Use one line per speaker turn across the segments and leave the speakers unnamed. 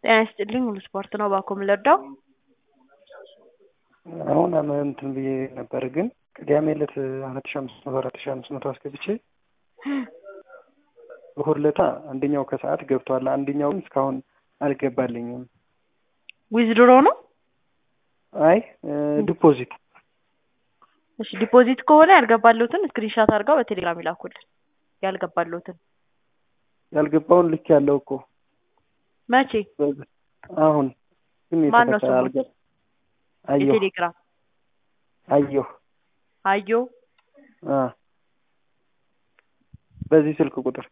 ጤና ይስጥልኝ ሁሉ ስፖርት ነው ባኮም ለዳው
አሁን እንትን ብዬ ነበር ግን ቅዳሜ ዕለት 4500 አስገብቼ እሁድ ዕለት አንደኛው ከሰዓት ገብቷል አንደኛው እስካሁን አልገባልኝም።
ዊዝድሮ ነው?
አይ ዲፖዚት።
እሺ ዲፖዚት ከሆነ ያልገባሉትን ስክሪንሾት አድርገው በቴሌግራም ይላኩልን።
ያልገባውን ልክ ያለው እኮ
መቼ?
አሁን ግን የተፈጠረ አልገባ አየሁ
የቴሌግራም አየሁ
በዚህ ስልክ ቁጥር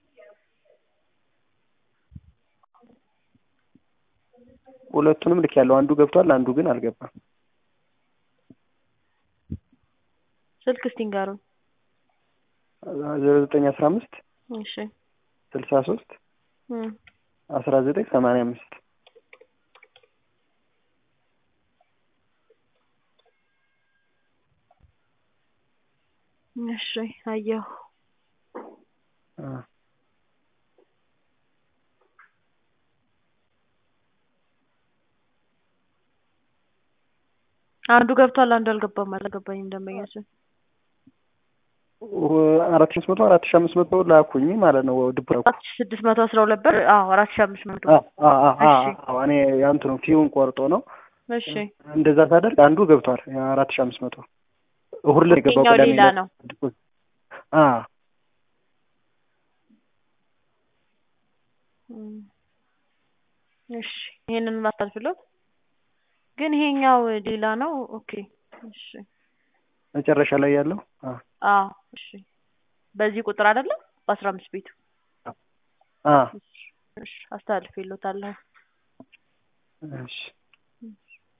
ሁለቱንም ልክ ያለው አንዱ ገብቷል አንዱ ግን አልገባም።
ስልክ ስቲንጋሩ
0915
እሺ
63 1985
እሺ አየሁ አንዱ ገብቷል አንዱ አልገባም አልገባኝም ደንበኛችን
4500 ላኩኝ ማለት ነው። ድብ
612 ብር 4500
እኔ ያንቱ ነው ፊውን ቆርጦ ነው።
እሺ
እንደዛ ታደርግ አንዱ ገብቷል 4500 እሁድ ላይ ገባው
ቀዳሚ ሌላ ነው። እሺ ይሄንን ማስተልፍሎት ግን ይሄኛው ሌላ ነው። ኦኬ እሺ
መጨረሻ ላይ ያለው
እሺ በዚህ ቁጥር አይደለም በ15 ቤቱ እሺ አስተላልፌልዎታለሁ።
እሺ